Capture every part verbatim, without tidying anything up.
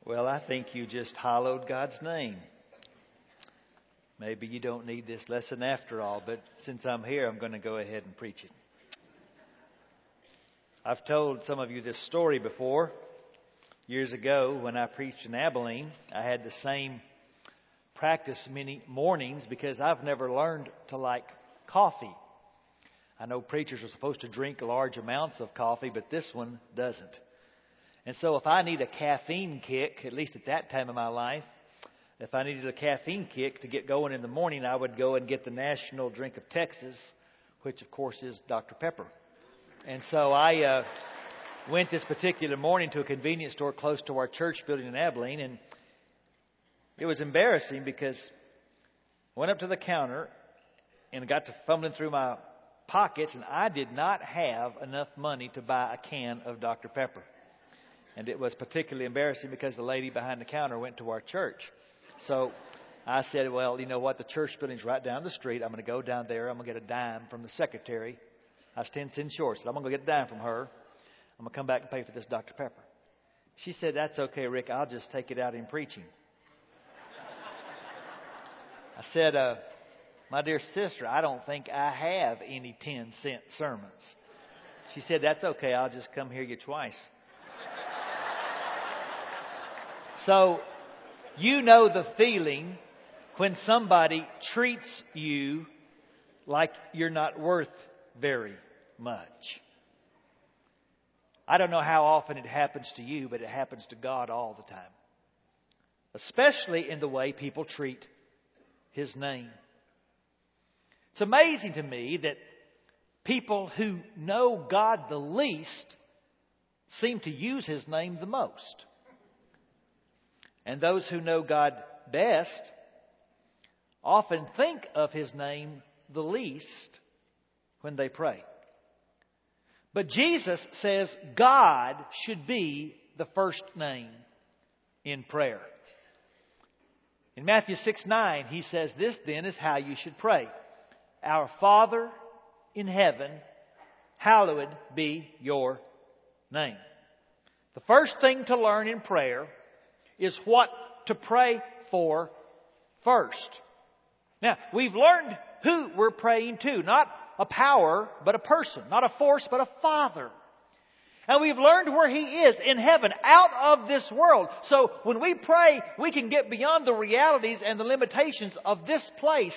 Well, I think you just hallowed God's name. Maybe you don't need this lesson after all, but since I'm here, I'm going to go ahead and preach it. I've told some of you this story before. Years ago, when I preached in Abilene, I had the same practice many mornings because I've never learned to like coffee. I know preachers are supposed to drink large amounts of coffee, but this one doesn't. And so if I need a caffeine kick, at least at that time of my life, if I needed a caffeine kick to get going in the morning, I would go and get the national drink of Texas, which of course is Doctor Pepper. And so I uh, went this particular morning to a convenience store close to our church building in Abilene, and it was embarrassing because I went up to the counter and got to fumbling through my pockets, and I did not have enough money to buy a can of Doctor Pepper. And it was particularly embarrassing because the lady behind the counter went to our church. So I said, well, you know what? The church building's right down the street. I'm going to go down there. I'm going to get a dime from the secretary. I was ten cents short, so I'm going to go get a dime from her. I'm going to come back and pay for this Doctor Pepper. She said, that's okay, Rick. I'll just take it out in preaching. I said, uh, my dear sister, I don't think I have any ten-cent sermons. She said, that's okay. I'll just come hear you twice. So, you know the feeling when somebody treats you like you're not worth very much. I don't know how often it happens to you, but it happens to God all the time. Especially in the way people treat His name. It's amazing to me that people who know God the least seem to use His name the most. And those who know God best often think of His name the least when they pray. But Jesus says God should be the first name in prayer. In Matthew six nine, He says, this then is how you should pray. Our Father in heaven, hallowed be your name. The first thing to learn in prayer is what to pray for first. Now, we've learned who we're praying to. Not a power, but a person. Not a force, but a Father. And we've learned where He is in heaven, out of this world. So when we pray, we can get beyond the realities and the limitations of this place.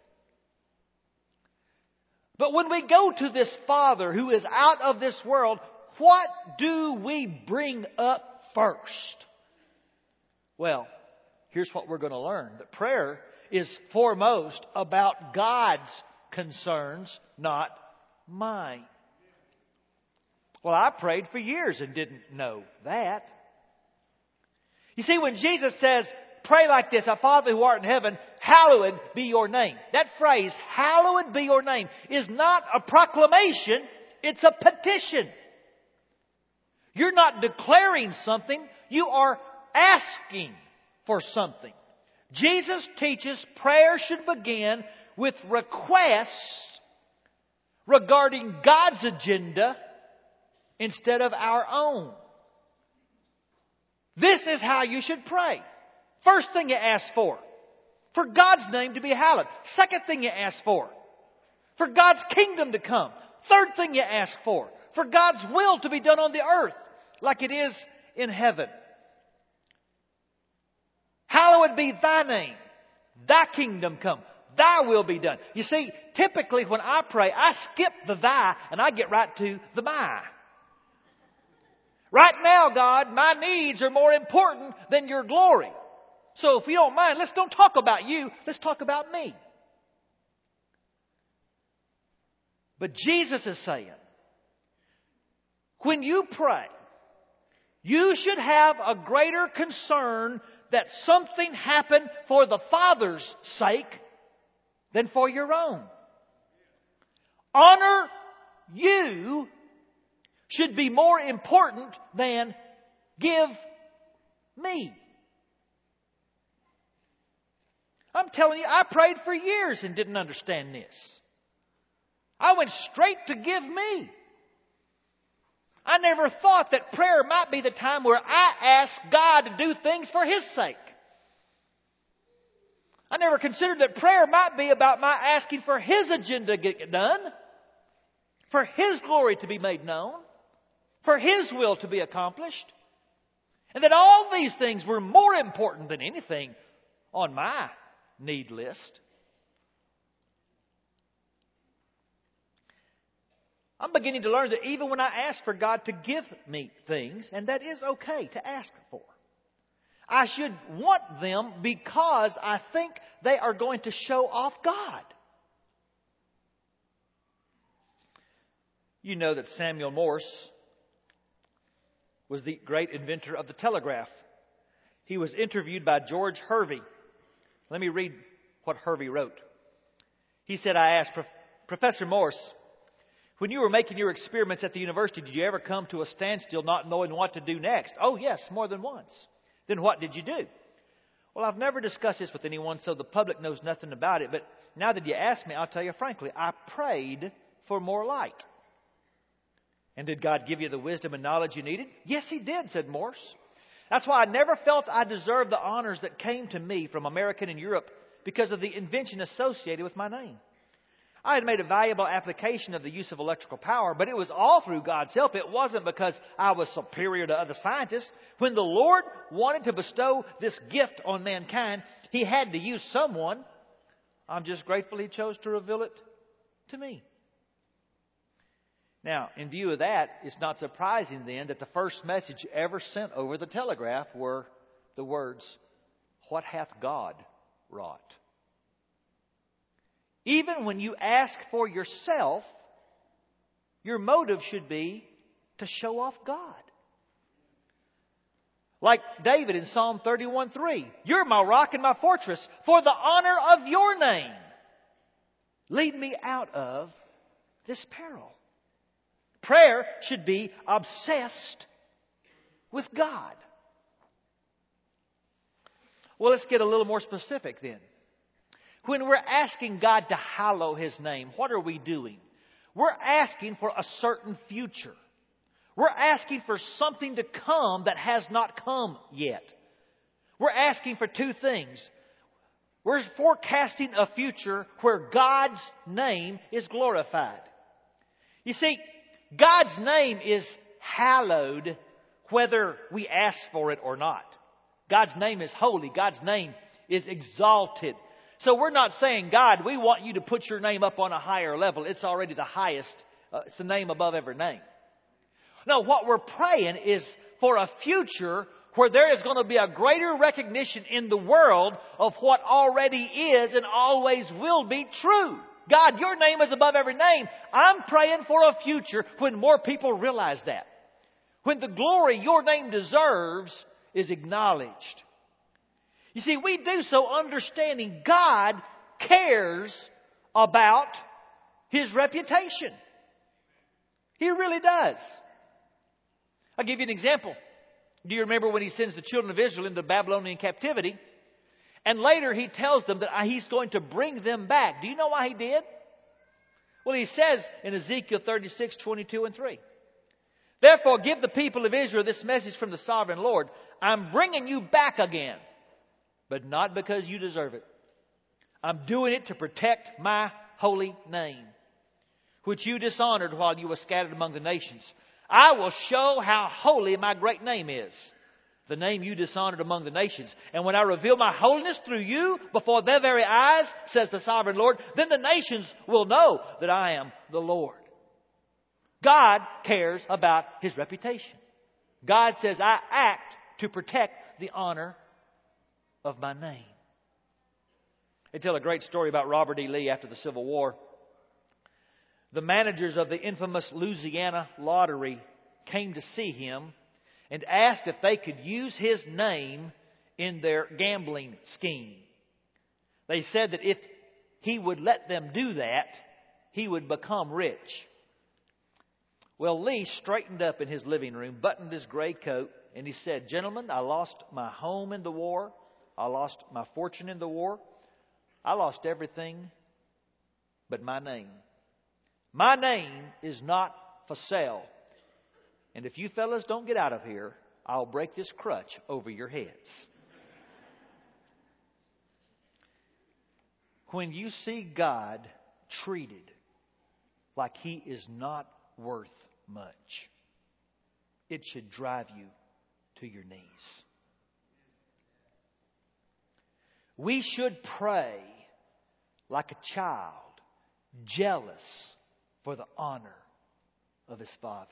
But when we go to this Father who is out of this world, what do we bring up first? Well, here's what we're going to learn. That prayer is foremost about God's concerns, not mine. Well, I prayed for years and didn't know that. You see, when Jesus says, pray like this, Our Father who art in heaven, hallowed be your name. That phrase, hallowed be your name, is not a proclamation, it's a petition. You're not declaring something, you are asking for something. Jesus teaches prayer should begin with requests regarding God's agenda instead of our own. This is how you should pray. First thing you ask for, for God's name to be hallowed. Second thing you ask for, for God's kingdom to come. Third thing you ask for, for God's will to be done on the earth like it is in heaven. Hallowed be thy name. Thy kingdom come. Thy will be done. You see, typically when I pray, I skip the thy and I get right to the my. Right now, God, my needs are more important than your glory. So if you don't mind, let's don't talk about you. Let's talk about me. But Jesus is saying, when you pray, you should have a greater concern that something happen for the Father's sake than for your own. Honor you should be more important than give me. I'm telling you, I prayed for years and didn't understand this. I went straight to give me. I never thought that prayer might be the time where I ask God to do things for His sake. I never considered that prayer might be about my asking for His agenda to get done, for His glory to be made known, for His will to be accomplished, and that all these things were more important than anything on my need list. I'm beginning to learn that even when I ask for God to give me things, and that is okay to ask for, I should want them because I think they are going to show off God. You know that Samuel Morse was the great inventor of the telegraph. He was interviewed by George Hervey. Let me read what Hervey wrote. He said, I asked, Professor Morse, when you were making your experiments at the university, did you ever come to a standstill not knowing what to do next? Oh, yes, more than once. Then what did you do? Well, I've never discussed this with anyone, so the public knows nothing about it. But now that you ask me, I'll tell you frankly, I prayed for more light. And did God give you the wisdom and knowledge you needed? Yes, He did, said Morse. That's why I never felt I deserved the honors that came to me from America and Europe because of the invention associated with my name. I had made a valuable application of the use of electrical power, but it was all through God's help. It wasn't because I was superior to other scientists. When the Lord wanted to bestow this gift on mankind, He had to use someone. I'm just grateful He chose to reveal it to me. Now, in view of that, it's not surprising then that the first message ever sent over the telegraph were the words, "What hath God wrought?" Even when you ask for yourself, your motive should be to show off God. Like David in Psalm thirty-one three, "You're my rock and my fortress, for the honor of your name. Lead me out of this peril." Prayer should be obsessed with God. Well, let's get a little more specific then. When we're asking God to hallow His name, what are we doing? We're asking for a certain future. We're asking for something to come that has not come yet. We're asking for two things. We're forecasting a future where God's name is glorified. You see, God's name is hallowed whether we ask for it or not. God's name is holy. God's name is exalted. So we're not saying, God, we want you to put your name up on a higher level. It's already the highest. Uh, it's the name above every name. No, what we're praying is for a future where there is going to be a greater recognition in the world of what already is and always will be true. God, your name is above every name. I'm praying for a future when more people realize that. When the glory your name deserves is acknowledged. You see, we do so understanding God cares about His reputation. He really does. I'll give you an example. Do you remember when He sends the children of Israel into Babylonian captivity? And later He tells them that He's going to bring them back. Do you know why He did? Well, He says in Ezekiel thirty-six, twenty-two and three. "Therefore give the people of Israel this message from the sovereign Lord. I'm bringing you back again, but not because you deserve it. I'm doing it to protect my holy name, which you dishonored while you were scattered among the nations. I will show how holy my great name is, the name you dishonored among the nations. And when I reveal my holiness through you before their very eyes, says the sovereign Lord, then the nations will know that I am the Lord." God cares about His reputation. God says, I act to protect the honor of my name. They tell a great story about Robert E. Lee after the Civil War. The managers of the infamous Louisiana lottery came to see him and asked if they could use his name in their gambling scheme. They said that if he would let them do that, he would become rich. Well, Lee straightened up in his living room, buttoned his gray coat, and he said, "Gentlemen, I lost my home in the war. I lost my fortune in the war. I lost everything but my name. My name is not for sale. And if you fellas don't get out of here, I'll break this crutch over your heads. When you see God treated like He is not worth much, it should drive you to your knees. We should pray like a child, jealous for the honor of his father.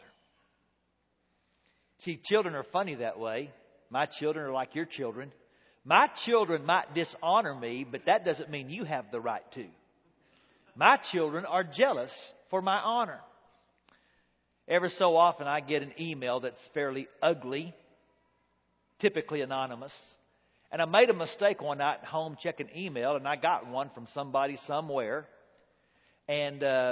See, children are funny that way. My children are like your children. My children might dishonor me, but that doesn't mean you have the right to. My children are jealous for my honor. Every so often I get an email that's fairly ugly, typically anonymous. And I made a mistake one night at home checking email, and I got one from somebody somewhere. And uh,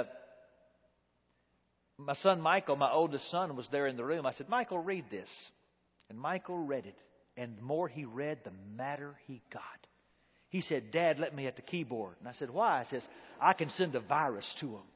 my son Michael, my oldest son, was there in the room. I said, Michael, read this. And Michael read it. And the more he read, the madder he got. He said, Dad, let me at the keyboard. And I said, why? I says, I can send a virus to him.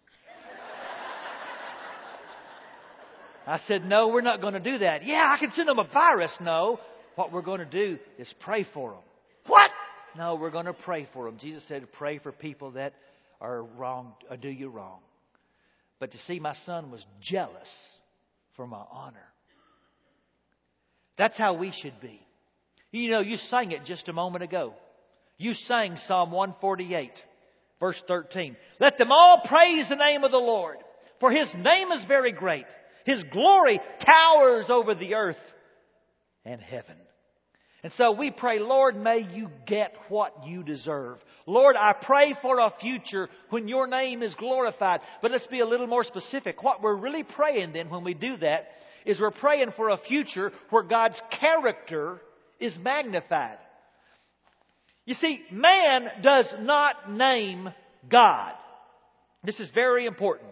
I said, no, we're not going to do that. Yeah, I can send them a virus. No, what we're going to do is pray for them. What? No, we're going to pray for them. Jesus said, pray for people that are wrong, or do you wrong. But to see my son was jealous for my honor. That's how we should be. You know, you sang it just a moment ago. You sang Psalm one forty-eight, verse thirteen. Let them all praise the name of the Lord, for His name is very great. His glory towers over the earth and heaven. And so we pray, Lord, may you get what you deserve. Lord, I pray for a future when your name is glorified. But let's be a little more specific. What we're really praying then when we do that is we're praying for a future where God's character is magnified. You see, man does not name God. This is very important.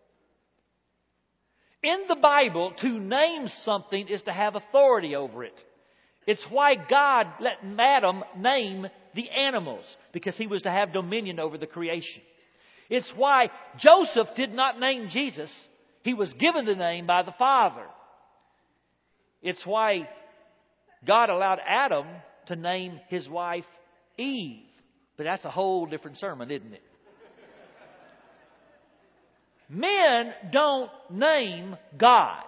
In the Bible, to name something is to have authority over it. It's why God let Adam name the animals, because he was to have dominion over the creation. It's why Joseph did not name Jesus. He was given the name by the Father. It's why God allowed Adam to name his wife Eve. But that's a whole different sermon, isn't it? Men don't name God.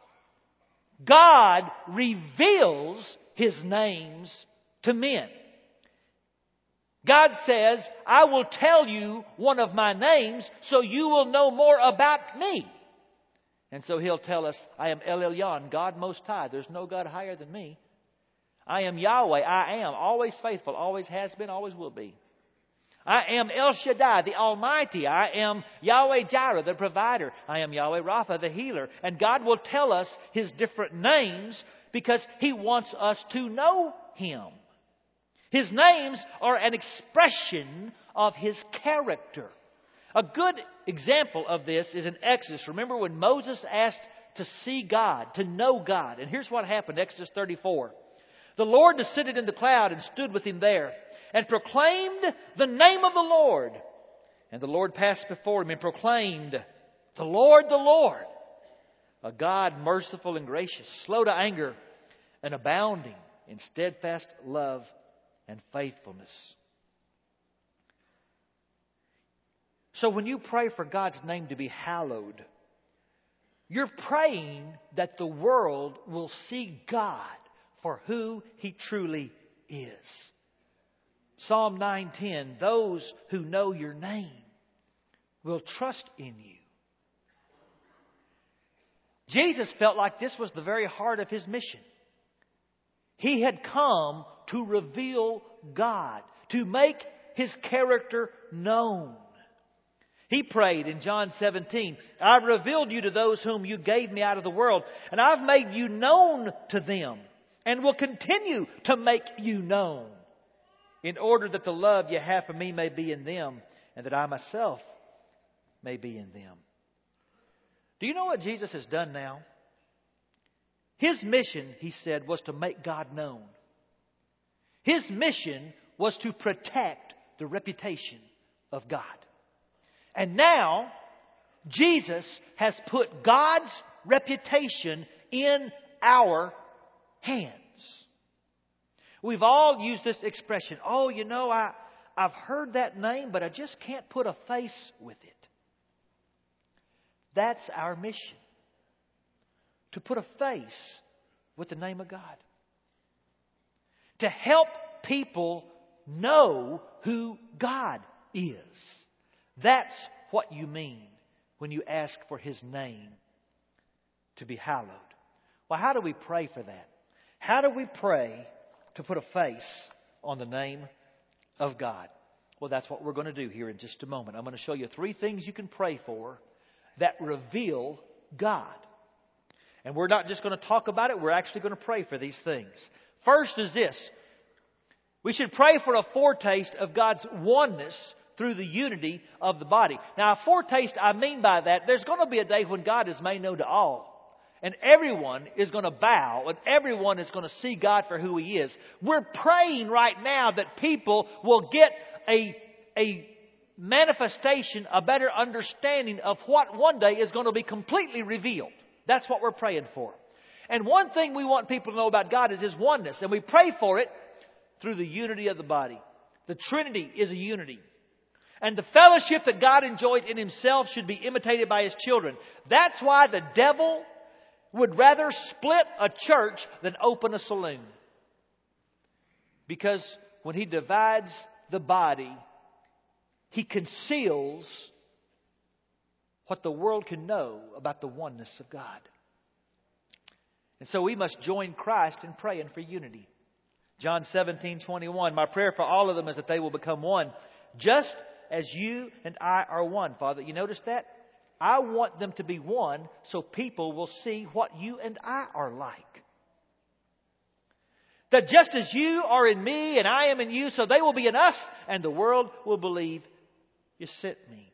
God reveals His names to men. God says, I will tell you one of my names so you will know more about me. And so He'll tell us, I am El Elyon, God Most High. There's no God higher than me. I am Yahweh. I am always faithful, always has been, always will be. I am El Shaddai, the Almighty. I am Yahweh Jireh, the provider. I am Yahweh Rapha, the healer. And God will tell us His different names because He wants us to know Him. His names are an expression of His character. A good example of this is in Exodus. Remember when Moses asked to see God, to know God. And here's what happened, Exodus thirty-four. The Lord descended in the cloud and stood with him there, and proclaimed the name of the Lord. And the Lord passed before him and proclaimed, the Lord, the Lord, a God merciful and gracious, slow to anger, and abounding in steadfast love and faithfulness. So when you pray for God's name to be hallowed, you're praying that the world will see God for who He truly is. Psalm nine ten, those who know your name will trust in you. Jesus felt like this was the very heart of His mission. He had come to reveal God, to make His character known. He prayed in John seventeen, I've revealed you to those whom you gave me out of the world, and I've made you known to them, and will continue to make you known, in order that the love you have for me may be in them, and that I myself may be in them. Do you know what Jesus has done now? His mission, He said, was to make God known. His mission was to protect the reputation of God. And now, Jesus has put God's reputation in our hands. We've all used this expression, oh, you know, I, I've heard that name, but I just can't put a face with it. That's our mission. To put a face with the name of God. To help people know who God is. That's what you mean when you ask for His name to be hallowed. Well, how do we pray for that? How do we pray to put a face on the name of God? Well, that's what we're going to do here in just a moment. I'm going to show you three things you can pray for that reveal God. And we're not just going to talk about it, we're actually going to pray for these things. First is this. We should pray for a foretaste of God's oneness through the unity of the body. Now, a foretaste, I mean by that, there's going to be a day when God is made known to all. And everyone is going to bow, and everyone is going to see God for who He is. We're praying right now that people will get a, a manifestation, a better understanding of what one day is going to be completely revealed. That's what we're praying for. And one thing we want people to know about God is His oneness. And we pray for it through the unity of the body. The Trinity is a unity. And the fellowship that God enjoys in Himself should be imitated by His children. That's why the devil would rather split a church than open a saloon. Because when he divides the body, he conceals what the world can know about the oneness of God. And so we must join Christ in praying for unity. John seventeen twenty-one, my prayer for all of them is that they will become one, just as you and I are one. Father, you notice that? I want them to be one so people will see what you and I are like. That just as you are in me and I am in you, so they will be in us and the world will believe you sent me.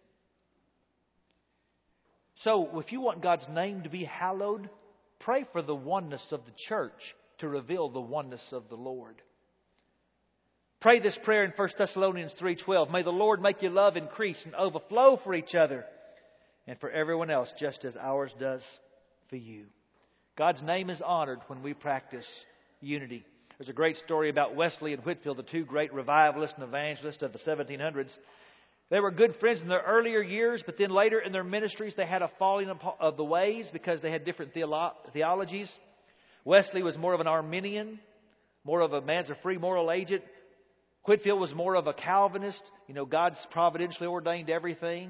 So if you want God's name to be hallowed, pray for the oneness of the church to reveal the oneness of the Lord. Pray this prayer in First Thessalonians three twelve. May the Lord make your love increase and overflow for each other and for everyone else, just as ours does for you. God's name is honored when we practice unity. There's a great story about Wesley and Whitefield, the two great revivalists and evangelists of the seventeen hundreds. They were good friends in their earlier years, but then later in their ministries they had a falling of the ways because they had different theolo- theologies. Wesley was more of an Arminian, more of a man's a free moral agent. Whitefield was more of a Calvinist. You know, God's providentially ordained everything.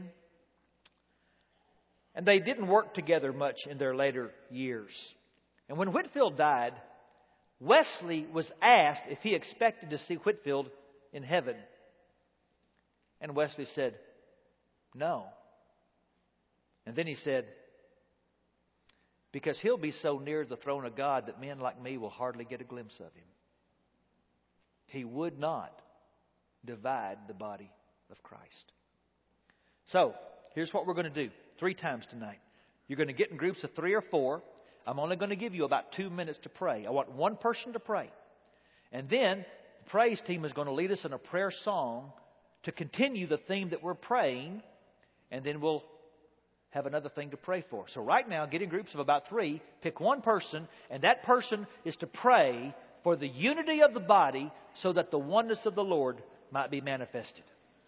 And they didn't work together much in their later years. And when Whitefield died, Wesley was asked if he expected to see Whitefield in heaven. And Wesley said, no. And then he said, because he'll be so near the throne of God that men like me will hardly get a glimpse of him. He would not divide the body of Christ. So, here's what we're going to do. Three times tonight. You're going to get in groups of three or four. I'm only going to give you about two minutes to pray. I want one person to pray. And then the praise team is going to lead us in a prayer song to continue the theme that we're praying. And then we'll have another thing to pray for. So right now, get in groups of about three. Pick one person. And that person is to pray for the unity of the body so that the oneness of the Lord might be manifested.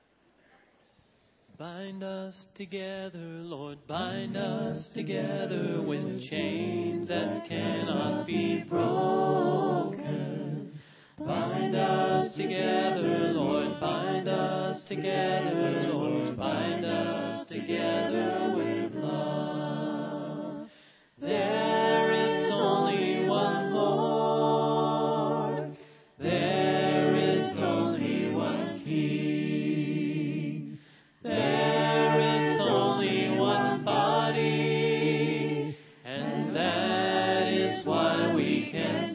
Bind us together, Lord, bind us together with chains that cannot be broken. Bind us together, Lord, bind us together, Lord, bind us together with love. There is only one Lord, there is only one King. There is only one body, and that is why we can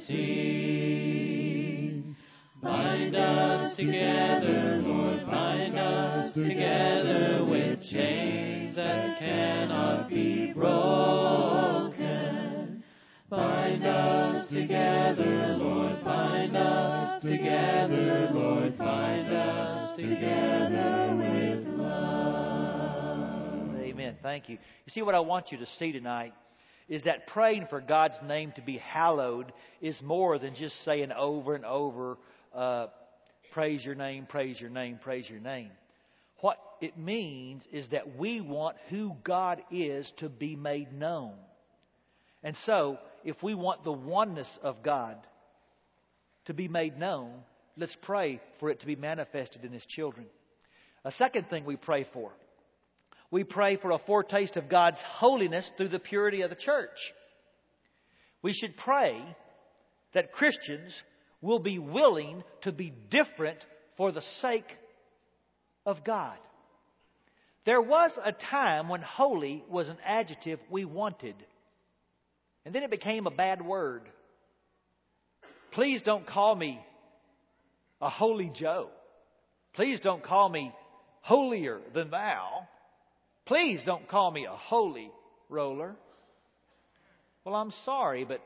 sing. Bind us together, Lord, bind us together with chains that cannot be broken. Bind us together, Lord, bind us together, Lord, bind us together with love. Amen. Thank you. You see, what I want you to see tonight is that praying for God's name to be hallowed is more than just saying over and over, uh, praise your name, praise your name, praise your name. What it means is that we want who God is to be made known. And so, if we want the oneness of God to be made known, let's pray for it to be manifested in His children. A second thing we pray for. We pray for a foretaste of God's holiness through the purity of the church. We should pray that Christians will be willing to be different for the sake of God. There was a time when holy was an adjective we wanted. And then it became a bad word. Please don't call me a holy Joe. Please don't call me holier than thou. Please don't call me a holy roller. Well, I'm sorry, but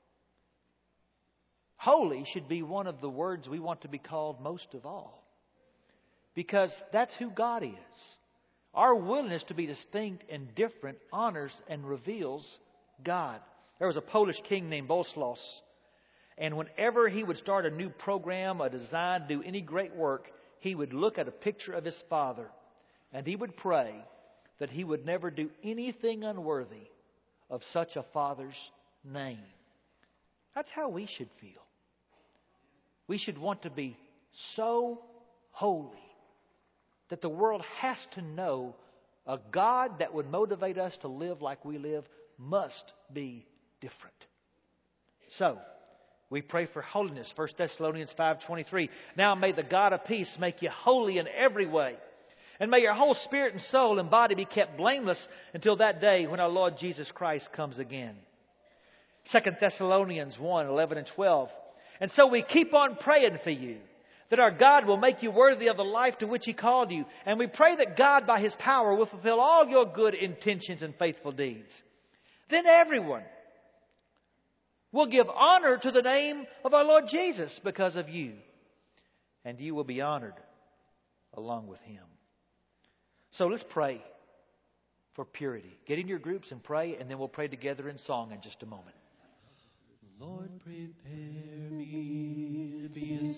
holy should be one of the words we want to be called most of all. Because that's who God is. Our willingness to be distinct and different honors and reveals God. There was a Polish king named Boleslaus. And whenever he would start a new program, a design, do any great work, he would look at a picture of his father. And he would pray that he would never do anything unworthy of such a father's name. That's how we should feel. We should want to be so holy that the world has to know a God that would motivate us to live like we live must be different. So, we pray for holiness. First Thessalonians five twenty-three. Now may the God of peace make you holy in every way. And may your whole spirit and soul and body be kept blameless until that day when our Lord Jesus Christ comes again. Second Thessalonians one eleven and twelve. And so we keep on praying for you, that our God will make you worthy of the life to which He called you. And we pray that God, by His power, will fulfill all your good intentions and faithful deeds. Then everyone will give honor to the name of our Lord Jesus because of you. And you will be honored along with Him. So let's pray for purity. Get in your groups and pray, and then we'll pray together in song in just a moment. Lord, prepare me to be a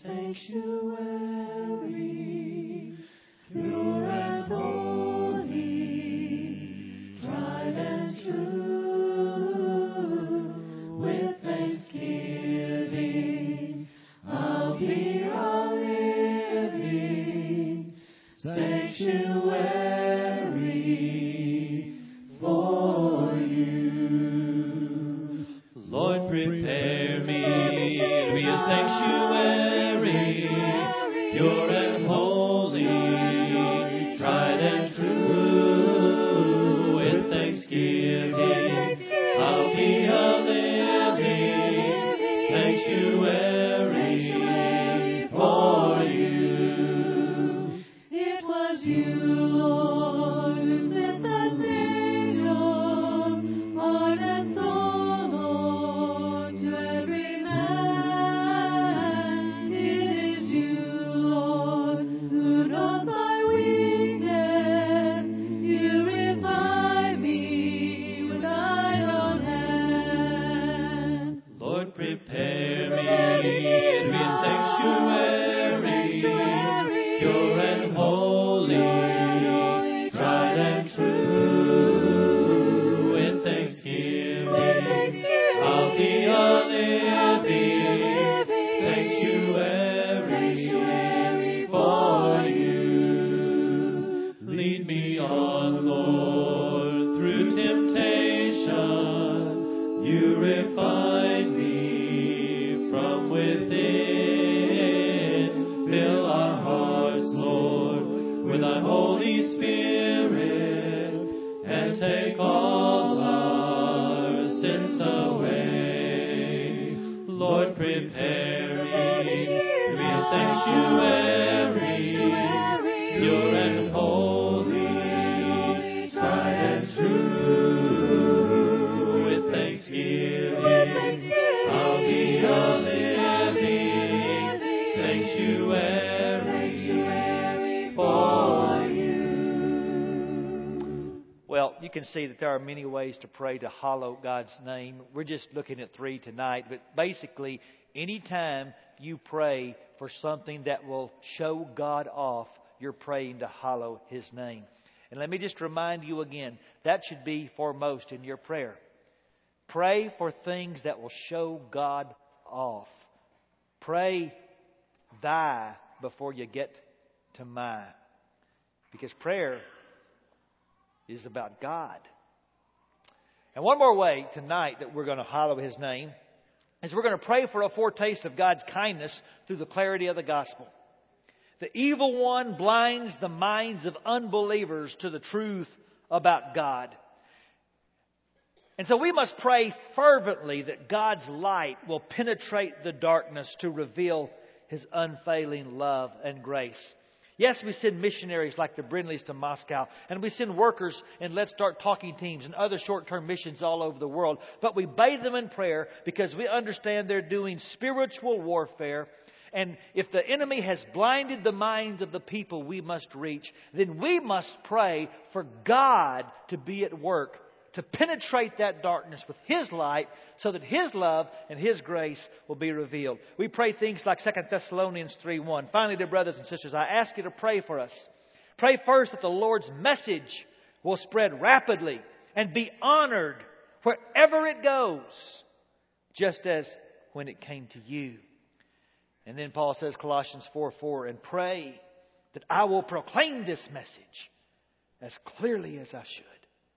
sanctuary, pure and holy, tried and true. With thanksgiving, I'll be a living sanctuary for you. Lord, prepare me to be a sanctuary, pure and holy, tried and true. With thanksgiving, I'll be a living sanctuary for you. It was you, Lord, who sent the Savior, heart and soul, Lord, to every man. It is you, Lord, who knows my weakness. You revive me with thine own hand. Lord, prepare me to be a sanctuary, pure and holy, tried and true. With thanksgiving, I'll be a living sanctuary for you. Lead me on, Lord, through temptation. You refine me from within. Fill our hearts, Lord, with thy Holy Spirit, and take all our sins away. Lord, prepare me to be a sanctuary, pure and holy, tried and true. With thanksgiving, I'll be a living sanctuary for you. Well, you can see that there are many ways to pray to hallow God's name. We're just looking at three tonight. But basically, anytime you pray for something that will show God off, you're praying to hallow His name. And let me just remind you again, that should be foremost in your prayer. Pray for things that will show God off. Pray thy before you get to my. Because prayer is about God. And one more way tonight that we're going to hallow His name is we're going to pray for a foretaste of God's kindness through the clarity of the gospel. The evil one blinds the minds of unbelievers to the truth about God. And so we must pray fervently that God's light will penetrate the darkness to reveal His unfailing love and grace. Yes, we send missionaries like the Brindleys to Moscow, and we send workers in Let's Start Talking teams and other short-term missions all over the world. But we bathe them in prayer because we understand they're doing spiritual warfare. And if the enemy has blinded the minds of the people we must reach, then we must pray for God to be at work, to penetrate that darkness with His light so that His love and His grace will be revealed. We pray things like Second Thessalonians three one. Finally, dear brothers and sisters, I ask you to pray for us. Pray first that the Lord's message will spread rapidly and be honored wherever it goes, just as when it came to you. And then Paul says, Colossians four four, and pray that I will proclaim this message as clearly as I should.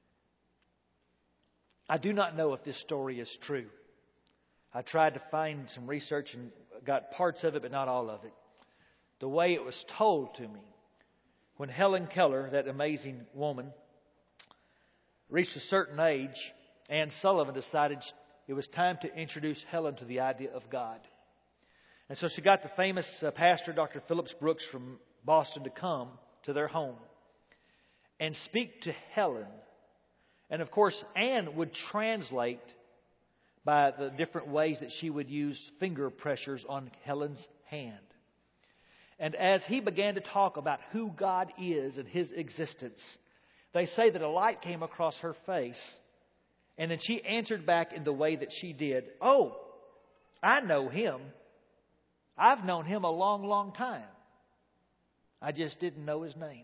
I do not know if this story is true. I tried to find some research and got parts of it, but not all of it. The way it was told to me, when Helen Keller, that amazing woman, reached a certain age, Anne Sullivan decided it was time to introduce Helen to the idea of God. And so she got the famous uh, pastor, Doctor Phillips Brooks from Boston, to come to their home and speak to Helen. And of course, Anne would translate by the different ways that she would use finger pressures on Helen's hand. And as he began to talk about who God is and His existence, they say that a light came across her face. And then she answered back in the way that she did. Oh, I know Him. I've known Him a long, long time. I just didn't know His name.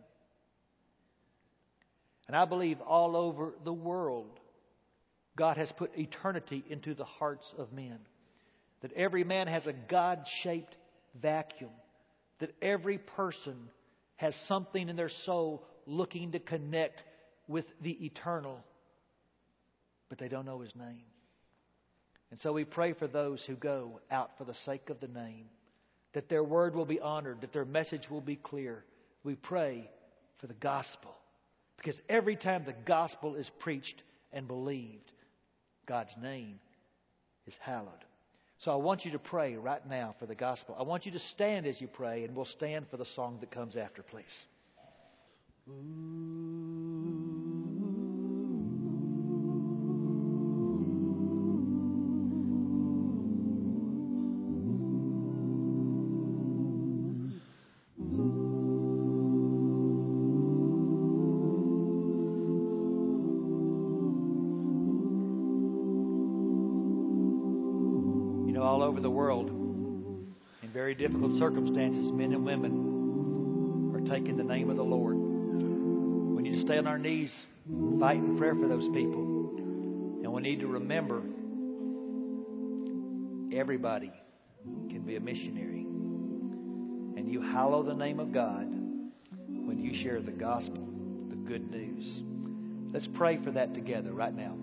And I believe all over the world, God has put eternity into the hearts of men. That every man has a God-shaped vacuum. That every person has something in their soul looking to connect with the eternal. But they don't know His name. And so we pray for those who go out for the sake of the name. That their word will be honored. That their message will be clear. We pray for the gospel. Because every time the gospel is preached and believed, God's name is hallowed. So I want you to pray right now for the gospel. I want you to stand as you pray, and we'll stand for the song that comes after, please. All over the world, in very difficult circumstances, men and women are taking the name of the Lord. We need to stay on our knees, fight in prayer for those people. And we need to remember everybody can be a missionary. And you hallow the name of God when you share the gospel, the good news. Let's pray for that together right now.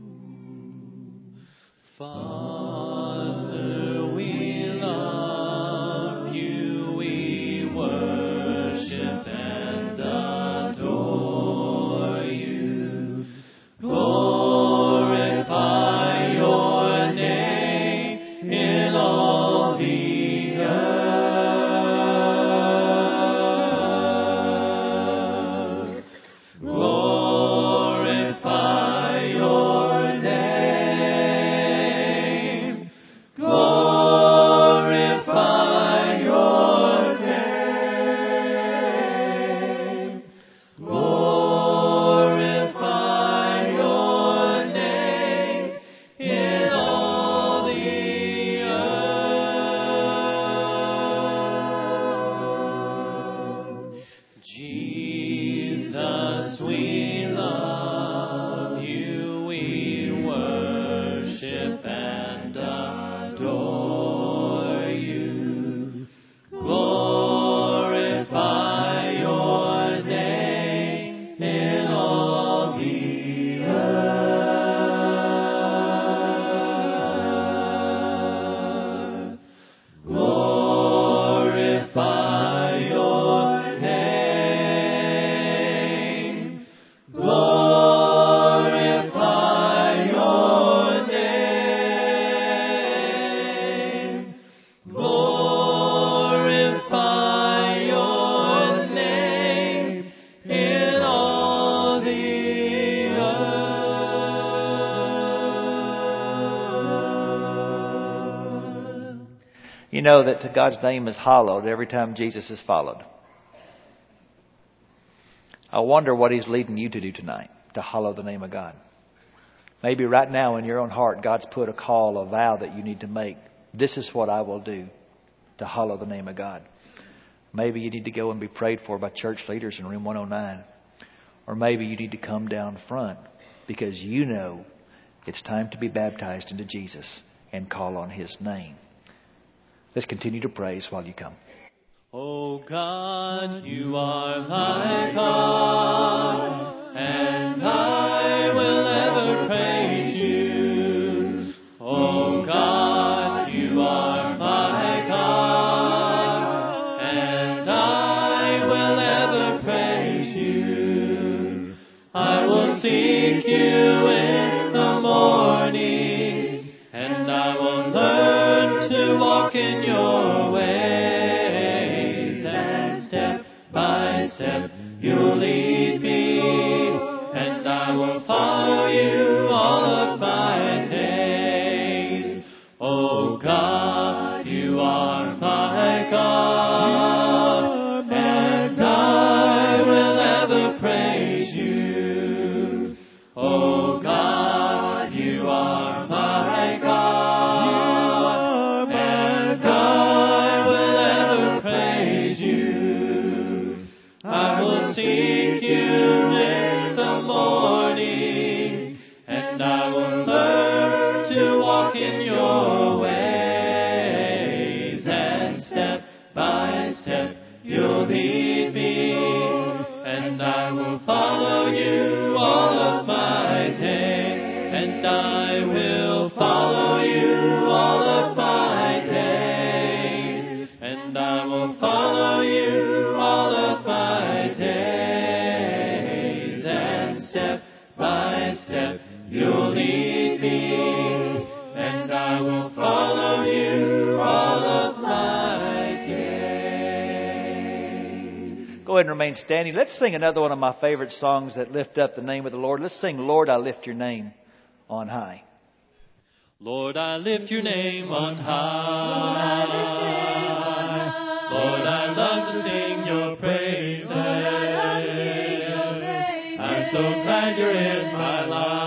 Father, we love you, we worship and adore you. Glorify your name in all the earth. Glorify your name. we love you, we worship and adore you. Glorify your name in all the earth. Glorify your name. Glorify your name. Glorify your name in all the earth. You know that God's name is hallowed every time Jesus is followed. I wonder what He's leading you to do tonight, to hallow the name of God. Maybe right now in your own heart, God's put a call, a vow that you need to make. This is what I will do to hallow the name of God. Maybe you need to go and be prayed for by church leaders in room one oh nine. Or maybe you need to come down front because you know it's time to be baptized into Jesus and call on His name. Let's continue to praise while you come. O God, you are my God, and I will ever praise you. O God, you are my God, and I will ever praise you. I will seek you in the morning, and I will learn to walk in your ways, and step by step you'll lead me, and I will follow you all of my days. Oh God, you are my God, and I will ever praise you. Oh God, you are my God, and I will ever praise you. I will seek you in the morning, and I will learn to walk in your ways, and step by step you'll lead me, and I will follow you all of my days, and I will follow you all of my days, and I will follow you all of my days, and step by step you'll lead me, and I will follow you all of my days. Go ahead and remain standing. Let's sing another one of my favorite songs that lift up the name of the Lord. Let's sing, Lord, I lift your name on high. Lord, I lift your name on high. Lord, I love to sing your praises. I'm so glad you're in my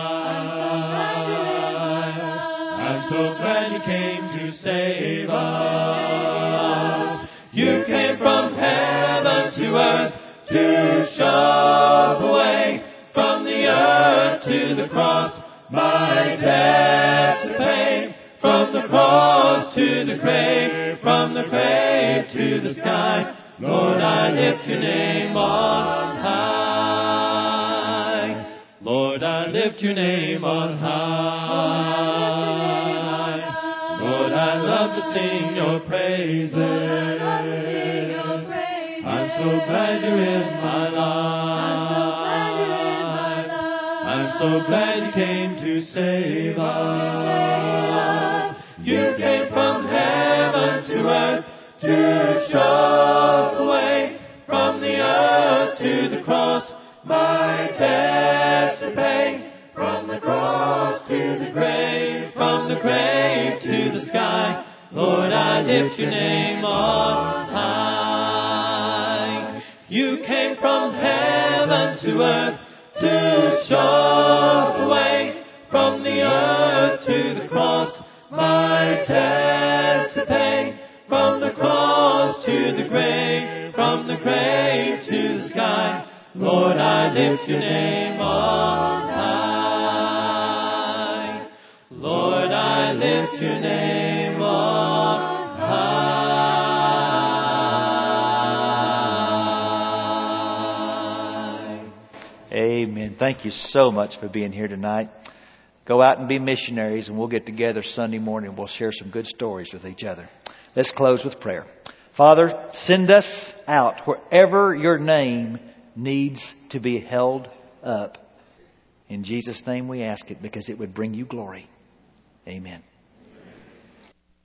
life. I'm so glad you came to save us. You came from heaven to earth to show the way, from the earth to the cross, my debt to pay, from the cross to the grave, from the grave to the sky. Lord, I lift your name on high. Lord, I lift your name on high. Lord, I love to sing your praises. I'm so glad you're in my life. I'm so glad you came to save us. You came from heaven to earth to show the way, from the earth to the cross, my debt to pay, from the cross to the grave, from the grave to the sky. Lord, I lift your name on high. You came from heaven to earth to show the way, from the earth to the cross, my debt to pay, from the cross to the grave, from the grave to the sky. Lord, I lift your name on high. Lord, I lift your name on high. Amen. Thank you so much for being here tonight. Go out and be missionaries, and we'll get together Sunday morning. We'll share some good stories with each other. Let's close with prayer. Father, send us out wherever your name needs to be held up. In Jesus' name we ask it, because it would bring you glory. Amen.